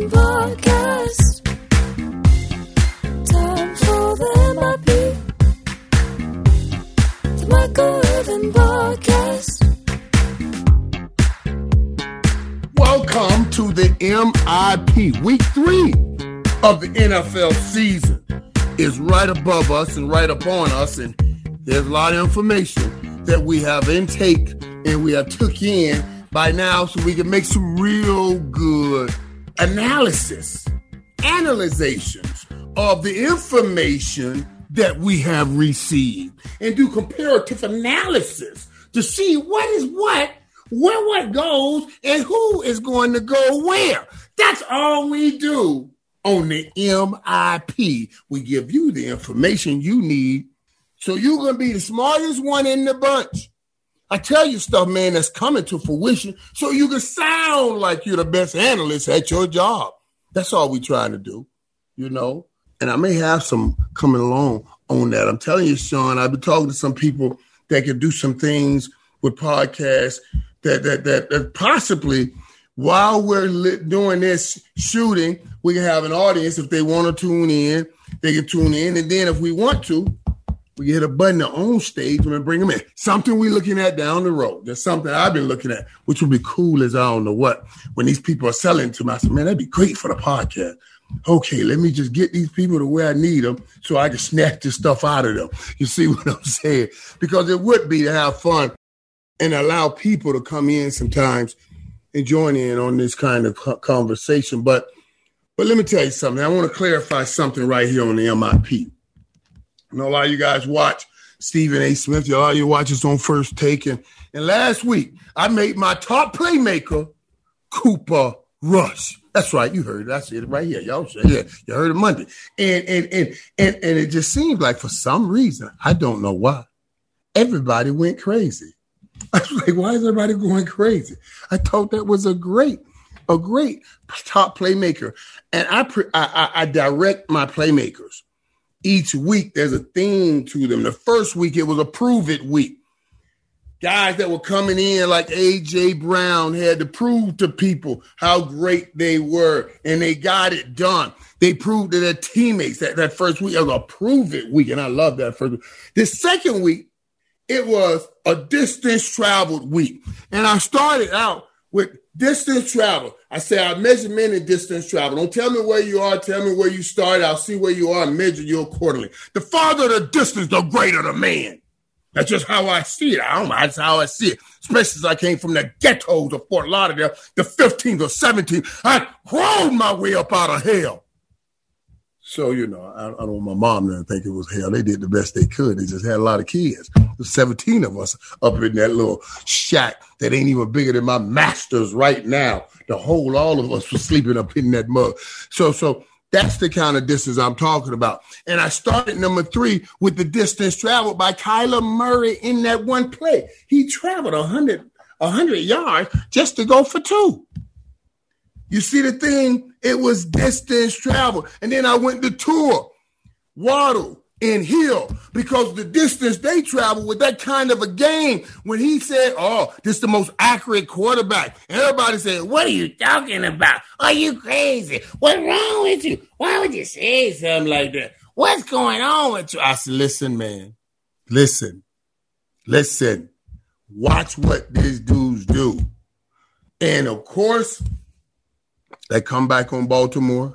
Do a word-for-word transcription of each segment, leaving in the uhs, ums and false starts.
Irvin Podcast. Time for the M I P. The Michael Irvin Podcast. Welcome to the M I P. Week three of the N F L season is right above us and right upon us, and there's a lot of information that we have intake and we have took in by now so we can make some real good analysis, analyzations of the information that we have received and do comparative analysis to see what is what, where what goes, and who is going to go where. That's all we do on the M I P. We give you the information you need so you're going to be the smartest one in the bunch. I tell you stuff, man, that's coming to fruition so you can sound like you're the best analyst at your job. That's all we're trying to do, you know. And I may have some coming along on that. I'm telling you, Sean, I've been talking to some people that can do some things with podcasts that that that, that possibly while we're li- doing this shooting, we can have an audience. If they want to tune in, they can tune in. And then if we want to, we can hit a button on stage and bring them in. Something we're looking at down the road. There's something I've been looking at, which would be cool as I don't know what. When these people are selling to me, I said, man, that'd be great for the podcast. Okay, let me just get these people to where I need them so I can snatch this stuff out of them. You see what I'm saying? Because it would be to have fun and allow people to come in sometimes and join in on this kind of conversation. But but let me tell you something. I want to clarify something right here on the M I P. I know a lot of you guys watch Stephen A. Smith. A lot of you watch us on First Take. And, and last week, I made my top playmaker, Cooper Rush. That's right. You heard it. I said it right here. Y'all said yeah, you heard it Monday. And, and, and, and, and it just seems like for some reason, I don't know why, everybody went crazy. I was like, why is everybody going crazy? I thought that was a great, a great top playmaker. And I, pre- I, I, I direct my playmakers. Each week, there's a theme to them. The first week, it was a prove it week. Guys that were coming in like A J. Brown had to prove to people how great they were, and they got it done. They proved to their teammates that, that first week. It was a prove it week, and I love that first week. The second week, it was a distance traveled week. And I started out with distance travel. I say I measure men in distance travel. Don't tell me where you are. Tell me where you started. I'll see where you are and measure you accordingly. The farther the distance, the greater the man. That's just how I see it. I don't know. That's how I see it. Especially as I came from the ghettos of Fort Lauderdale, the fifteenth or seventeenth. I crawled my way up out of hell. So, you know, I, I don't want my mom to think it was hell. They did the best they could. They just had a lot of kids. There's seventeen of us up in that little shack that ain't even bigger than my master's right now. The whole, all of us were sleeping up in that mug. So, so that's the kind of distance I'm talking about. And I started number three with the distance traveled by Kyler Murray in that one play. He traveled one hundred, one hundred yards just to go for two. You see the thing? It was distance travel. And then I went to tour, Waddle and Hill, because the distance they travel with that kind of a game, when he said, oh, this is the most accurate quarterback, everybody said, what are you talking about? Are you crazy? What's wrong with you? Why would you say something like that? What's going on with you? I said, listen, man, listen, listen, watch what these dudes do. And of course, they come back on Baltimore.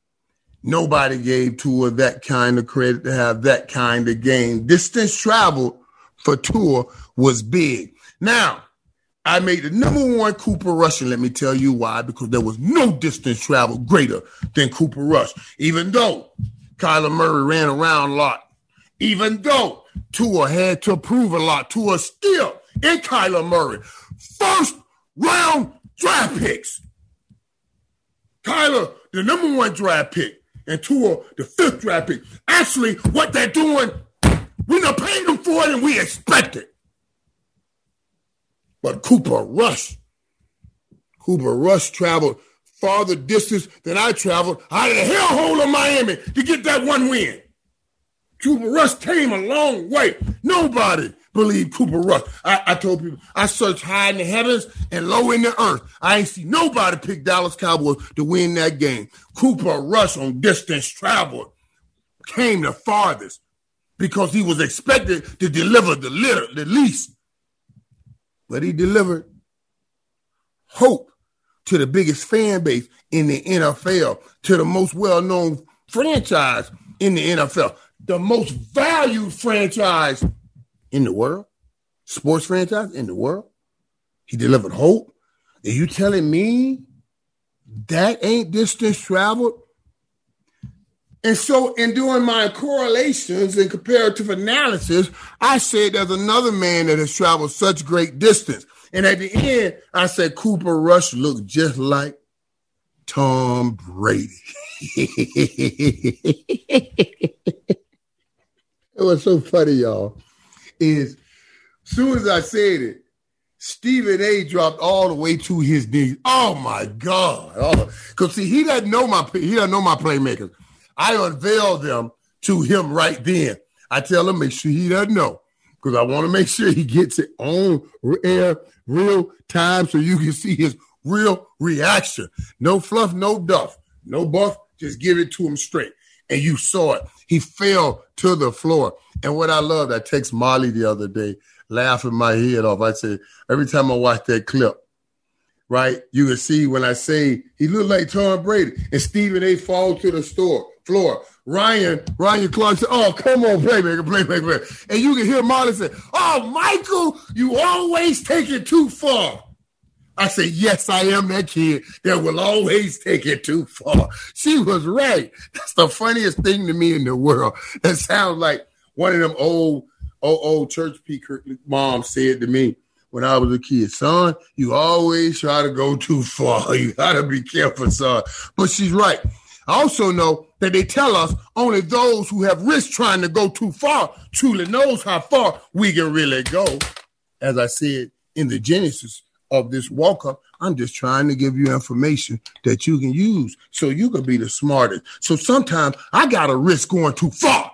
Nobody gave Tua that kind of credit to have that kind of game. Distance travel for Tua was big. Now, I made the number one Cooper Rush, and let me tell you why, because there was no distance travel greater than Cooper Rush. Even though Kyler Murray ran around a lot, even though Tua had to prove a lot, Tua still in Kyler Murray. First round draft picks. Kyler, the number one draft pick, and Tua, the fifth draft pick. Actually, what they're doing, we done paid them for it and we expect it. But Cooper Rush, Cooper Rush traveled farther distance than I traveled out of the hellhole of Miami to get that one win. Cooper Rush came a long way. Nobody believe Cooper Rush. I, I told people, I searched high in the heavens and low in the earth. I ain't see nobody pick Dallas Cowboys to win that game. Cooper Rush on distance travel came the farthest because he was expected to deliver the, little, the least. But he delivered hope to the biggest fan base in the N F L, to the most well-known franchise in the N F L, the most valued franchise in the world, sports franchise in the world. He delivered hope. Are you telling me that ain't distance traveled? And so in doing my correlations and comparative analysis, I said there's another man that has traveled such great distance. And at the end, I said Cooper Rush looked just like Tom Brady. It was so funny, y'all, is as soon as I said it, Stephen A. dropped all the way to his knees. Oh, my God. Because, see, he doesn't know my he doesn't know my playmakers. I unveil them to him right then. I tell him, make sure he doesn't know, because I want to make sure he gets it on air real time so you can see his real reaction. No fluff, no duff, no buff. Just give it to him straight. And you saw it. He fell to the floor. And what I loved, I text Molly the other day, laughing my head off. I said, every time I watch that clip, right, you can see when I say he looked like Tom Brady and Stephen A. fall to the store. floor. Ryan, Ryan Clark said, oh, come on, playmaker, playmaker. And you can hear Molly say, oh, Michael, you always take it too far. I said, yes, I am that kid that will always take it too far. She was right. That's the funniest thing to me in the world. That sounds like one of them old, old, old church speaker moms said to me when I was a kid, son, you always try to go too far. You got to be careful, son. But she's right. I also know that they tell us only those who have risked trying to go too far truly knows how far we can really go. As I said in the genesis of this walk-up, I'm just trying to give you information that you can use so you can be the smartest. So sometimes I got to risk going too far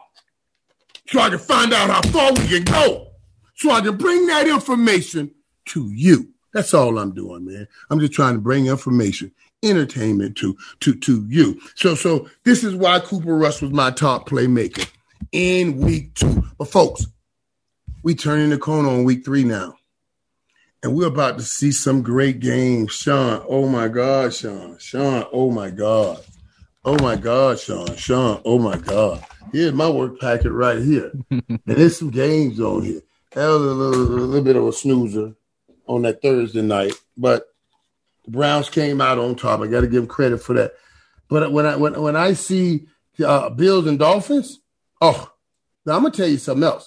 so I can find out how far we can go, so I can bring that information to you. That's all I'm doing, man. I'm just trying to bring information, entertainment to, to, to you. So, so this is why Cooper Rush was my top playmaker in week two. But folks, we turning the corner on week three now. And we're about to see some great games. Sean, oh my God, Sean. Sean, oh my God. Oh my God, Sean. Sean, oh my God. Here's my work packet right here. And there's some games on here. That was a little, a little bit of a snoozer on that Thursday night. But the Browns came out on top. I got to give them credit for that. But when I when, when I see uh, Bills and Dolphins, oh, now I'm going to tell you something else.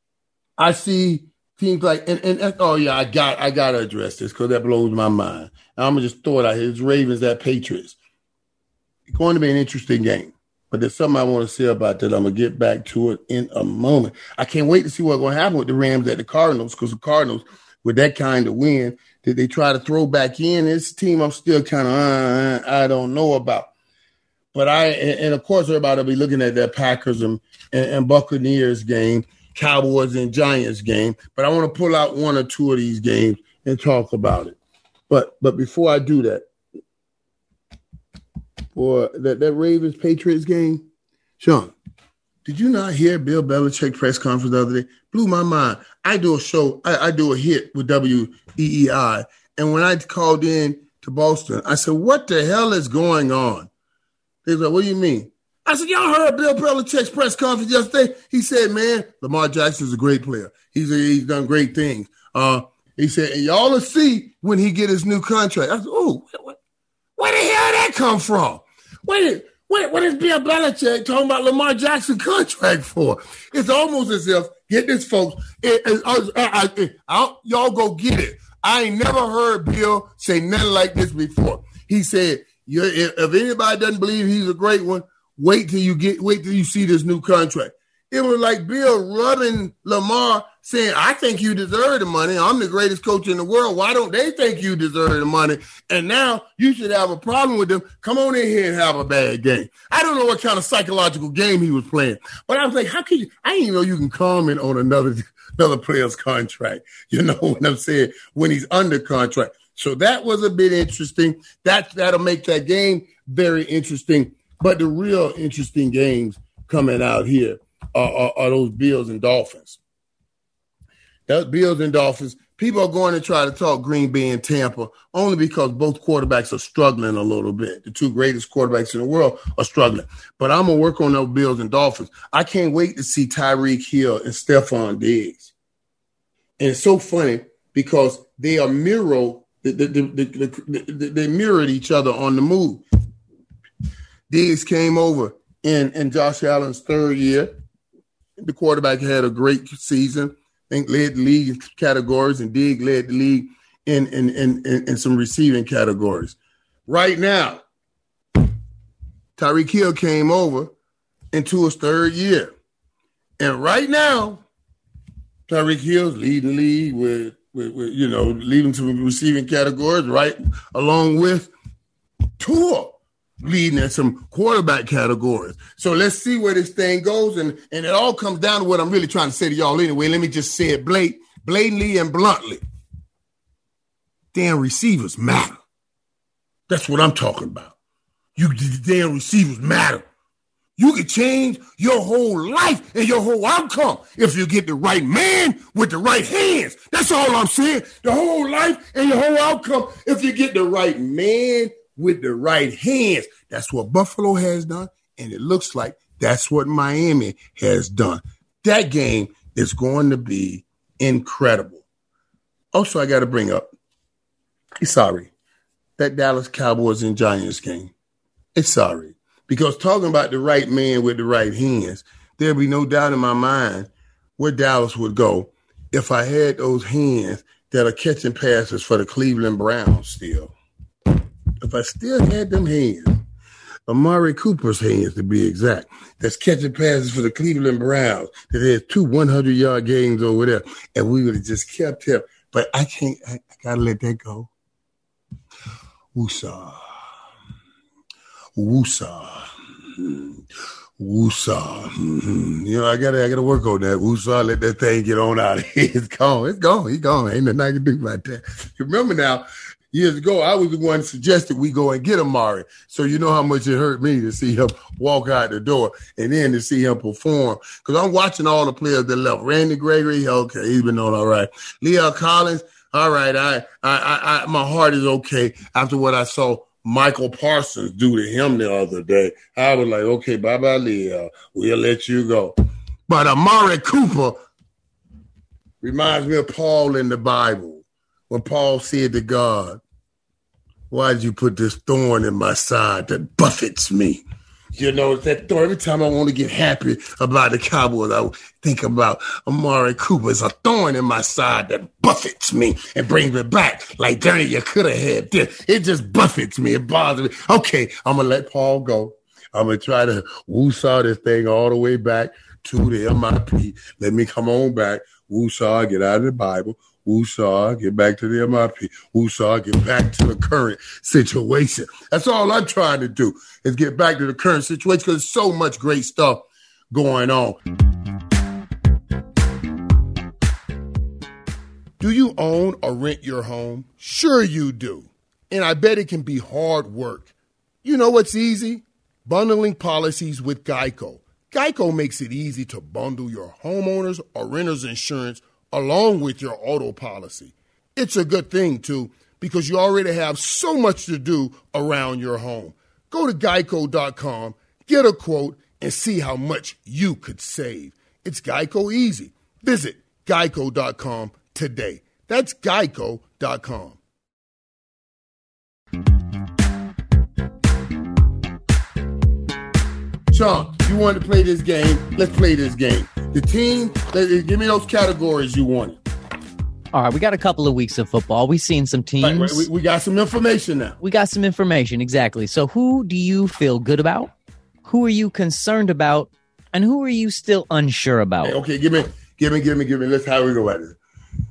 I see teams like, and, and, and oh yeah, I got I got to address this because that blows my mind. And I'm going to just throw it out here. It's Ravens at Patriots. It's going to be an interesting game. But there's something I want to say about that. I'm going to get back to it in a moment. I can't wait to see what's going to happen with the Rams at the Cardinals, because the Cardinals, with that kind of win, did they try to throw back in? It's a team I'm still kind of, uh, I don't know about. But I, and of course, everybody will be looking at that Packers and, and, and Buccaneers game, Cowboys and Giants game. But I want to pull out one or two of these games and talk about it. But but before I do that, for that, that Ravens-Patriots game, Sean, did you not hear Bill Belichick press conference the other day? Blew my mind. I do a show, I, I do a hit with W E E I. And when I called in to Boston, I said, what the hell is going on? They was like, what do you mean? I said, y'all heard Bill Belichick's press conference yesterday? He said, man, Lamar Jackson's a great player. He's a, he's done great things. Uh, he said, and y'all will see when he get his new contract. I said, oh, what, where the hell did that come from? Wait, What, what is Bill Belichick talking about Lamar Jackson contract for? It's almost as if, get this, folks, it, it, I, I, I, y'all go get it. I ain't never heard Bill say nothing like this before. He said, you, if, if anybody doesn't believe he's a great one, wait till you get, wait till you see this new contract. It was like Bill rubbing Lamar saying, I think you deserve the money. I'm the greatest coach in the world. Why don't they think you deserve the money? And now you should have a problem with them. Come on in here and have a bad game. I don't know what kind of psychological game he was playing, but I was like, how can you? I didn't even know you can comment on another another player's contract. You know what I'm saying? When he's under contract. So that was a bit interesting. That, that'll make that game very interesting. But the real interesting games coming out here are, are, are those Bills and Dolphins. Those Bills and Dolphins, people are going to try to talk Green Bay and Tampa only because both quarterbacks are struggling a little bit. The two greatest quarterbacks in the world are struggling. But I'm going to work on those Bills and Dolphins. I can't wait to see Tyreek Hill and Stephon Diggs. And it's so funny because they are mirror, they, they, they, they, they mirrored each other on the move. Diggs came over in, in Josh Allen's third year. The quarterback had a great season. I think led the league in categories, and Diggs led the league in, in, in, in, in some receiving categories. Right now, Tyreek Hill came over into his third year. And right now, Tyreek Hill's leading the league with, with, with, you know, leading some receiving categories, right, along with Tua leading in some quarterback categories. So let's see where this thing goes. And, and it all comes down to what I'm really trying to say to y'all anyway. Let me just say it blat- blatantly and bluntly. Damn receivers matter. That's what I'm talking about. You damn receivers matter. You can change your whole life and your whole outcome if you get the right man with the right hands. That's all I'm saying. The whole life and your whole outcome if you get the right man with the right hands. That's what Buffalo has done, and it looks like that's what Miami has done. That game is going to be incredible. Also, I got to bring up, sorry, that Dallas Cowboys and Giants game. It's sorry. Because talking about the right man with the right hands, there'll be no doubt in my mind where Dallas would go if I had those hands that are catching passes for the Cleveland Browns still. If I still had them hands, Amari Cooper's hands to be exact, that's catching passes for the Cleveland Browns, that has two hundred-yard games over there, and we would have just kept him. But I can't, I, I got to let that go. Woosah. Woosah. Woosah. Mm-hmm. You know, I gotta I gotta work on that. Woosah, let that thing get on out of here. It's gone. It's gone. It's gone. Ain't nothing I can do about that. Remember now, years ago, I was the one that suggested we go and get Amari. So you know how much it hurt me to see him walk out the door and then to see him perform. Because I'm watching all the players that left. Randy Gregory, okay, he's been doing all right. Leo Collins, all right. I, I, I, I, my heart is okay after what I saw Michael Parsons do to him the other day. I was like, okay, bye-bye, Leo. We'll let you go. But Amari Cooper reminds me of Paul in the Bible when Paul said to God, why did you put this thorn in my side that buffets me? You know, it's that thorn. Every time I want to get happy about the Cowboys, I think about Amari Cooper. It's a thorn in my side that buffets me and brings me back. Like, Danny, you could have had this. It just buffets me. It bothers me. Okay, I'm going to let Paul go. I'm going to try to woo-saw this thing all the way back to the M I P. Let me come on back. Woo-saw, get out of the Bible. Woo-saw, get back to the M I P. Woo-saw, get back to the current situation. That's all I'm trying to do is get back to the current situation because there's so much great stuff going on. Do you own or rent your home? Sure you do. And I bet it can be hard work. You know what's easy? Bundling policies with Geico. Geico makes it easy to bundle your homeowners or renters insurance along with your auto policy. It's a good thing, too, because you already have so much to do around your home. Go to geico dot com, get a quote, and see how much you could save. It's Geico easy. Visit geico dot com today. That's geico dot com. Sean, you wanted to play this game. Let's play this game. The team, give me those categories you wanted. All right, we got a couple of weeks of football. We've seen some teams. Right, we, we got some information now. We got some information, exactly. So who do you feel good about? Who are you concerned about? And who are you still unsure about? Okay, okay give me Give me, give me, give me. Let's how we go at it.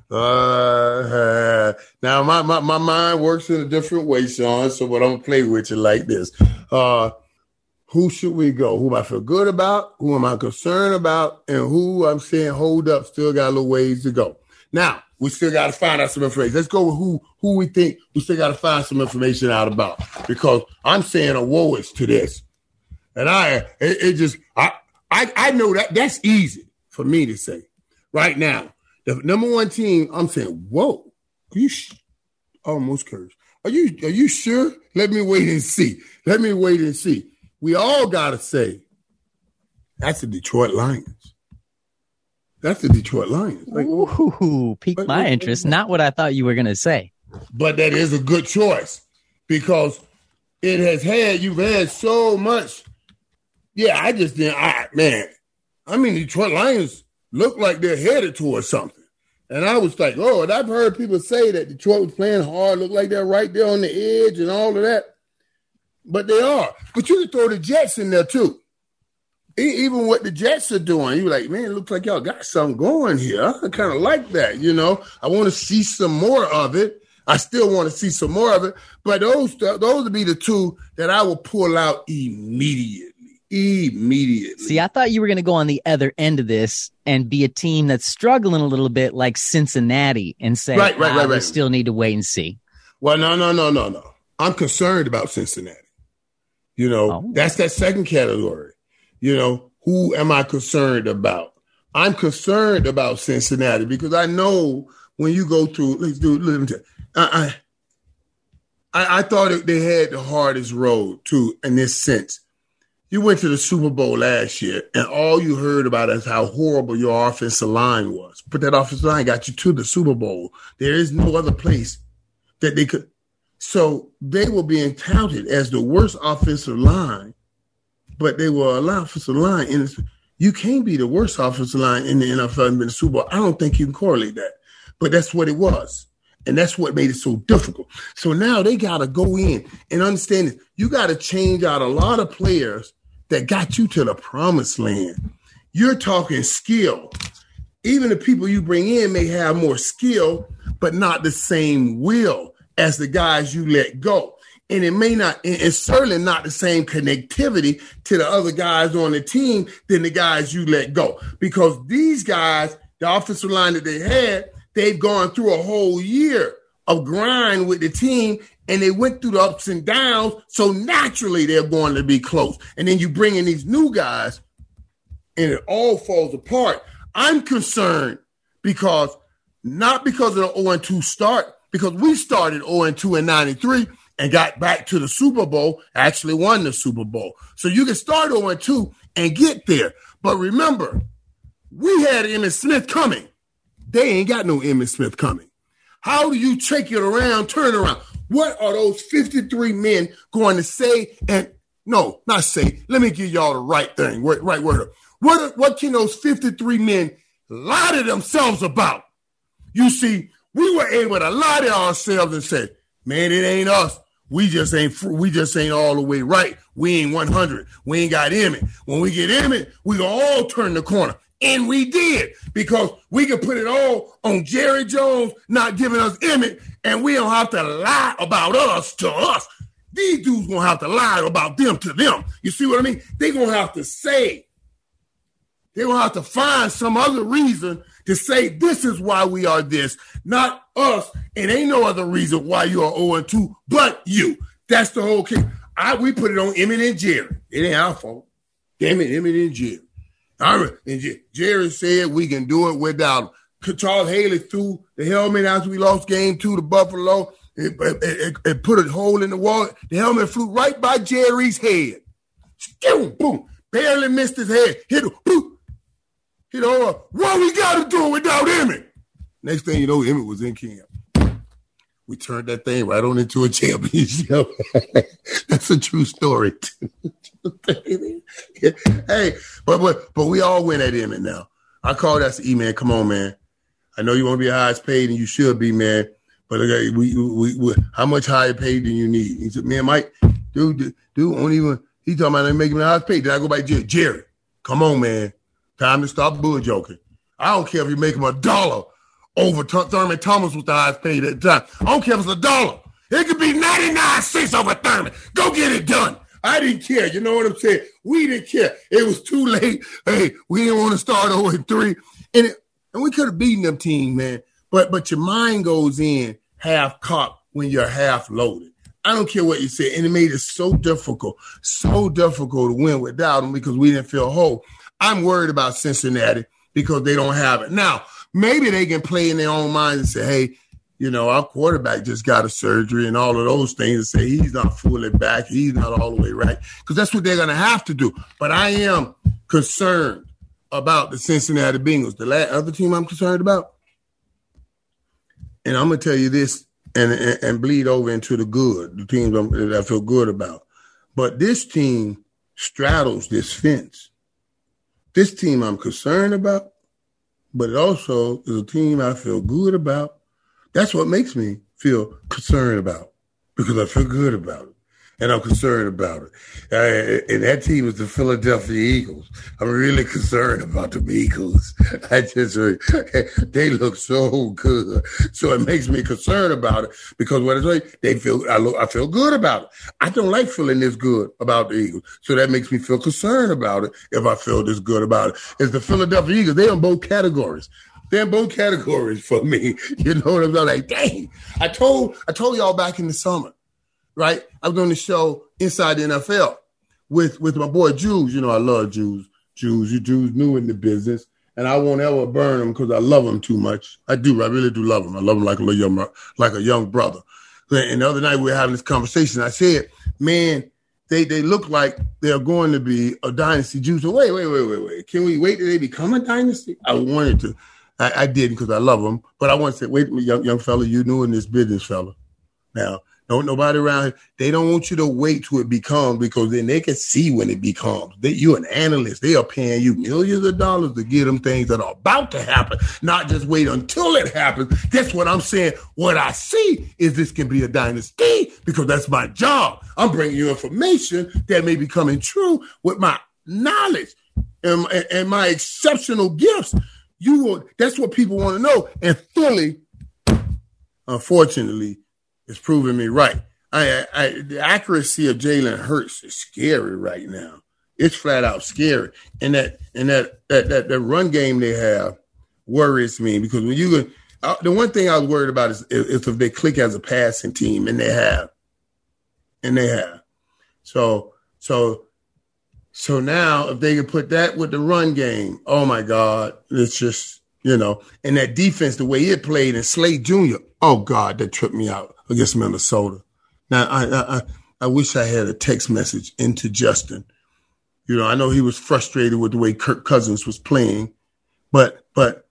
Uh, now my, my my mind works in a different way, Sean. So, but I'm gonna play with you like this. Uh, who should we go? Who I feel good about? Who am I concerned about? And who I'm saying hold up, still got a little ways to go. Now we still got to find out some information. Let's go with who who we think we still got to find some information out about, because I'm saying a woe is to this, and I it, it just I I I know that that's easy for me to say right now. The number one team, I'm saying, whoa, are you sh- almost cursed? Are you are you sure? Let me wait and see. Let me wait and see. We all gotta say, that's the Detroit Lions. That's the Detroit Lions. Like, Ooh, piqued like, my like, interest. like, Not what I thought you were gonna say. But that is a good choice, because it has had you've had so much. Yeah, I just didn't. I man, I mean, Detroit Lions look like they're headed towards something. And I was like, oh, and I've heard people say that Detroit was playing hard, look like they're right there on the edge and all of that. But they are. But you can throw the Jets in there too. E- even what the Jets are doing, you're like, man, it looks like y'all got something going here. I kind of like that, you know. I want to see some more of it. I still want to see some more of it. But those, those would be the two that I will pull out immediately. Immediately. See, I thought you were going to go on the other end of this and be a team that's struggling a little bit like Cincinnati and say, right, right, ah, right, we right. still need to wait and see. Well, no, no, no, no, no. I'm concerned about Cincinnati. You know, Oh. that's that second category. You know, who am I concerned about? I'm concerned about Cincinnati because I know when you go through, let's do, let me tell you, I, I, I thought it, they had the hardest road too, in this sense. You went to the Super Bowl last year, and all you heard about is how horrible your offensive line was. But that offensive line got you to the Super Bowl. There is no other place that they could. So they were being touted as the worst offensive line, but they were an offensive line. And you can't be the worst offensive line in the N F L and be in the Super Bowl. I don't think you can correlate that. But that's what it was. And that's what made it so difficult. So now they got to go in and understand this. You got to change out a lot of players that got you to the promised land. You're talking skill. Even the people you bring in may have more skill, but not the same will as the guys you let go. And it may not, and it's certainly not the same connectivity to the other guys on the team than the guys you let go. Because these guys, the offensive line that they had, they've gone through a whole year of grind with the team, and they went through the ups and downs, so naturally they're going to be close. And then you bring in these new guys, and it all falls apart. I'm concerned because, not because of the oh and two start, because we started oh and two in ninety-three and got back to the Super Bowl, actually won the Super Bowl. So you can start oh and two and get there. But remember, we had Emmitt Smith coming. They ain't got no Emmitt Smith coming. How do you take it around, turn it around? What are those fifty-three men going to say? And no, not say. Let me give y'all the right thing, right word. What, what can those fifty-three men lie to themselves about? You see, we were able to lie to ourselves and say, man, it ain't us. We just ain't we just ain't all the way right. We ain't one hundred. We ain't got Emmitt. When we get Emmitt, we gonna all turn the corner. And we did, because we could put it all on Jerry Jones not giving us Emmitt, and we don't have to lie about us to us. These dudes gonna have to lie about them to them. You see what I mean? They gonna have to say, they're gonna have to find some other reason to say this is why we are this, not us. And ain't no other reason why you are oh and two but you. That's the whole case. I we put it on Emmitt and Jerry. It ain't our fault. Damn it, Emmitt and Jerry. All right. And J- Jerry said we can do it without him. Charles Haley threw the helmet after we lost game two to Buffalo. It, it, it, it put a hole in the wall. The helmet flew right by Jerry's head. Boom, boom. Barely missed his head. Hit him. Boom. Hit over. What we got to do without Emmitt? Next thing you know, Emmitt was in camp. We turned that thing right on into a championship. That's a true story. Hey, but, but but we all win at Emmitt now. I call that E, man. Come on, man. I know you want to be the highest paid, and you should be, man. But okay, we, we, we how much higher paid do you need? He said, man, Mike, dude, dude, dude won't even. He talking about making me the highest paid. Then I go by Jerry. Jerry, come on, man. Time to stop bull joking. I don't care if you make him a dollar over Th- Thurman Thomas was the highest paid at the time. I don't care if it's a dollar. It could be ninety-nine cents over Thurman. Go get it done. I didn't care. You know what I'm saying? We didn't care. It was too late. Hey, we didn't want to start over in three. And it, and we could have beaten them team, man. But but your mind goes in half cocked when you're half loaded. I don't care what you say. And it made it so difficult, so difficult to win without them because we didn't feel whole. I'm worried about Cincinnati because they don't have it. Now, maybe they can play in their own minds and say, hey, you know, our quarterback just got a surgery and all of those things and say he's not fully back. He's not all the way right because that's what they're going to have to do. But I am concerned about the Cincinnati Bengals. The last, other team I'm concerned about, and I'm going to tell you this and, and, and bleed over into the good, the teams I'm, that I feel good about. But this team straddles this fence. This team I'm concerned about, but it also is a team I feel good about. That's what makes me feel concerned about because I feel good about it and I'm concerned about it. Uh, and that team is the Philadelphia Eagles. I'm really concerned about the Eagles. I just, they look so good. So it makes me concerned about it because what I say, they feel, I, look, I feel good about it. I don't like feeling this good about the Eagles. So that makes me feel concerned about it if I feel this good about it. It's the Philadelphia Eagles. They're in both categories. They're in both categories for me. You know what I'm saying? Like, dang, I told I told y'all back in the summer, right? I was on the show Inside the N F L with, with my boy Jules. You know, I love Jules. Jules, you Jules new in the business, and I won't ever burn him because I love him too much. I do. I really do love him. I love him like a little young, like a young brother. And the other night we were having this conversation. I said, man, they they look like they're going to be a dynasty. Jules said, wait, wait, wait, wait, wait. Can we wait till they become a dynasty? I wanted to. I, I didn't because I love them, but I want to say, wait, young young fella, you new in this business, fella. Now, no nobody around here. They don't want you to wait till it becomes because then they can see when it becomes. They, you're an analyst. They are paying you millions of dollars to get them things that are about to happen, not just wait until it happens. That's what I'm saying. What I see is this can be a dynasty because that's my job. I'm bringing you information that may be coming true with my knowledge and, and, and my exceptional gifts. You will, that's what people want to know. And Philly, unfortunately, is proving me right. I, I, the accuracy of Jalen Hurts is scary right now. It's flat out scary. And that and that that that, that run game they have worries me because when you uh, the one thing I was worried about is, is if they click as a passing team, and they have. And they have. So so So now if they can put that with the run game, oh, my God, it's just, you know, and that defense, the way it played, and Slade Junior, oh, God, that tripped me out against Minnesota. Now, I, I, I wish I had a text message into Justin. You know, I know he was frustrated with the way Kirk Cousins was playing, but but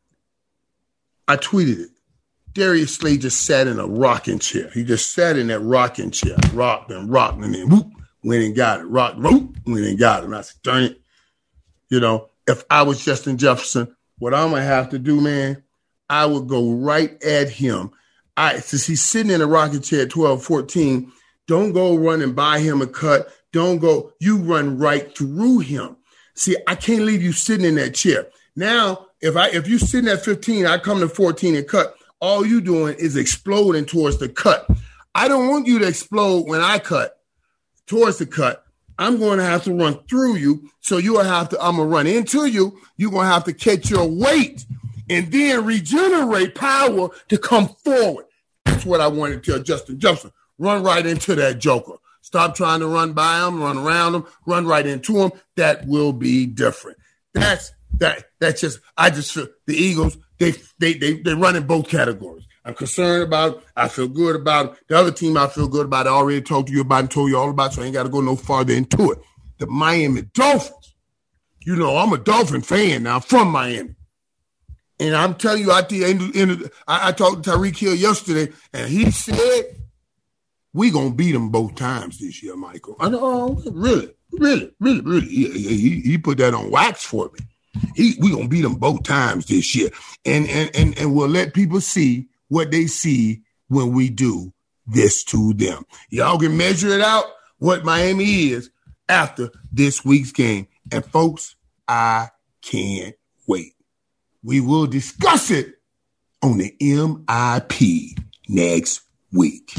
I tweeted it. Darius Slade just sat in a rocking chair. He just sat in that rocking chair, rocked and rocked, and then whoop. Went and got it. Rock, whoop, went and got it. And I said, darn it. You know, if I was Justin Jefferson, what I'm going to have to do, man, I would go right at him. I, since he's sitting in a rocking chair at twelve, fourteen, don't go run and buy him a cut. Don't go, you run right through him. See, I can't leave you sitting in that chair. Now, if I if you sitting at fifteen, I come to fourteen and cut, all you doing is exploding towards the cut. I don't want you to explode when I cut. Towards the cut, I'm going to have to run through you. So you will have to, I'm going to run into you. You're going to have to catch your weight and then regenerate power to come forward. That's what I wanted to tell Justin Jefferson. Run right into that joker. Stop trying to run by him, run around him, run right into him. That will be different. That's that. That's just, I just feel the Eagles, they, they, they, they run in both categories. I'm concerned about it. I feel good about it. The other team I feel good about, I already talked to you about and told you all about, so I ain't got to go no farther into it. The Miami Dolphins. You know, I'm a Dolphin fan now from Miami. And I'm telling you, at the end, of, end of, I, I talked to Tyreek Hill yesterday, and he said, we going to beat them both times this year, Michael. I know, oh, really, really, really, really. He, he, he put that on wax for me. He, we going to beat them both times this year. And, and, and, and we'll let people see what they see when we do this to them. Y'all can measure it out what Miami is after this week's game. And folks, I can't wait. We will discuss it on the M I P next week.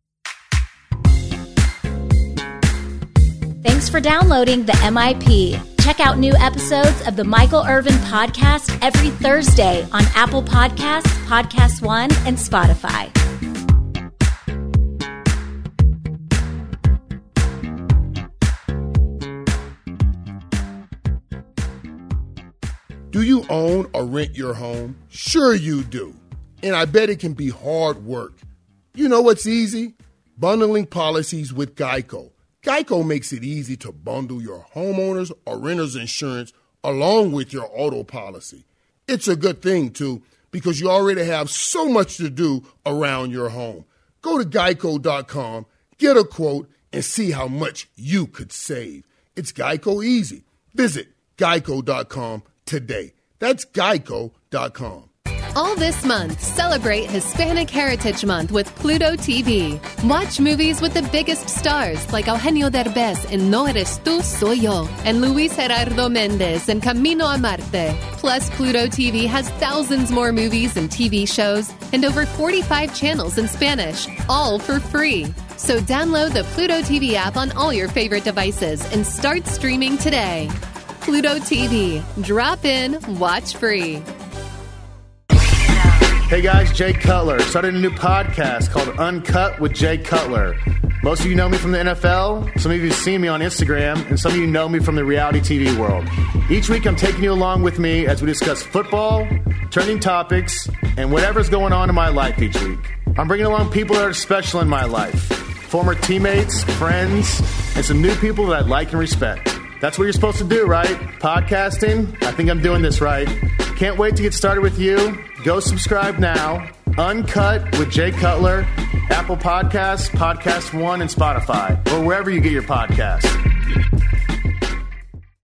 Thanks for downloading the M I P. Check out new episodes of the Michael Irvin Podcast every Thursday on Apple Podcasts, Podcast One, and Spotify. Do you own or rent your home? Sure you do. And I bet it can be hard work. You know what's easy? Bundling policies with Geico. Geico makes it easy to bundle your homeowners or renters insurance along with your auto policy. It's a good thing, too, because you already have so much to do around your home. Go to geico dot com, get a quote, and see how much you could save. It's Geico easy. Visit geico dot com today. That's geico dot com. All this month, celebrate Hispanic Heritage Month with Pluto T V. Watch movies with the biggest stars like Eugenio Derbez in No Eres Tú, Soy Yo, and Luis Gerardo Méndez in Camino a Marte. Plus, Pluto T V has thousands more movies and T V shows and over forty-five channels in Spanish, all for free. So download the Pluto T V app on all your favorite devices and start streaming today. Pluto T V. Drop in, watch free. Hey guys, Jay Cutler. Started a new podcast called Uncut with Jay Cutler. Most of you know me from the N F L, some of you have seen me on Instagram, and some of you know me from the reality T V world. Each week I'm taking you along with me as we discuss football, trending topics, and whatever's going on in my life each week. I'm bringing along people that are special in my life, former teammates, friends, and some new people that I like and respect. That's what you're supposed to do, right? Podcasting? I think I'm doing this right. Can't wait to get started with you. Go subscribe now. Uncut with Jay Cutler, Apple Podcasts, Podcast One, and Spotify, or wherever you get your podcasts.